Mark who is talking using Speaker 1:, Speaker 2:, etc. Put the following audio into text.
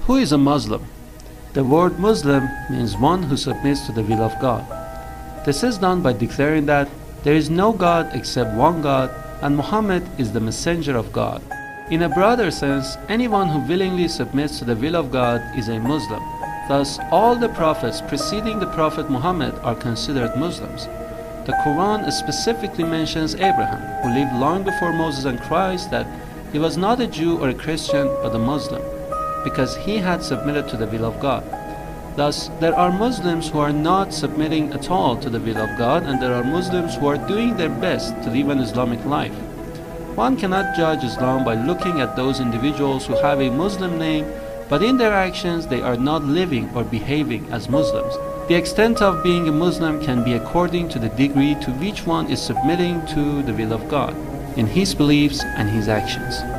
Speaker 1: Who is a Muslim? The word Muslim means one who submits to the will of God. This is done by declaring that there is no God except one God and Muhammad is the messenger of God. In a broader sense, anyone who willingly submits to the will of God is a Muslim. Thus, all the prophets preceding the Prophet Muhammad are considered Muslims. The Quran specifically mentions Abraham, who lived long before Moses and Christ, that he was not a Jew or a Christian but a Muslim, because he had submitted to the will of God. Thus, there are Muslims who are not submitting at all to the will of God, and there are Muslims who are doing their best to live an Islamic life. One cannot judge Islam by looking at those individuals who have a Muslim name, but in their actions they are not living or behaving as Muslims. The extent of being a Muslim can be according to the degree to which one is submitting to the will of God in his beliefs and his actions.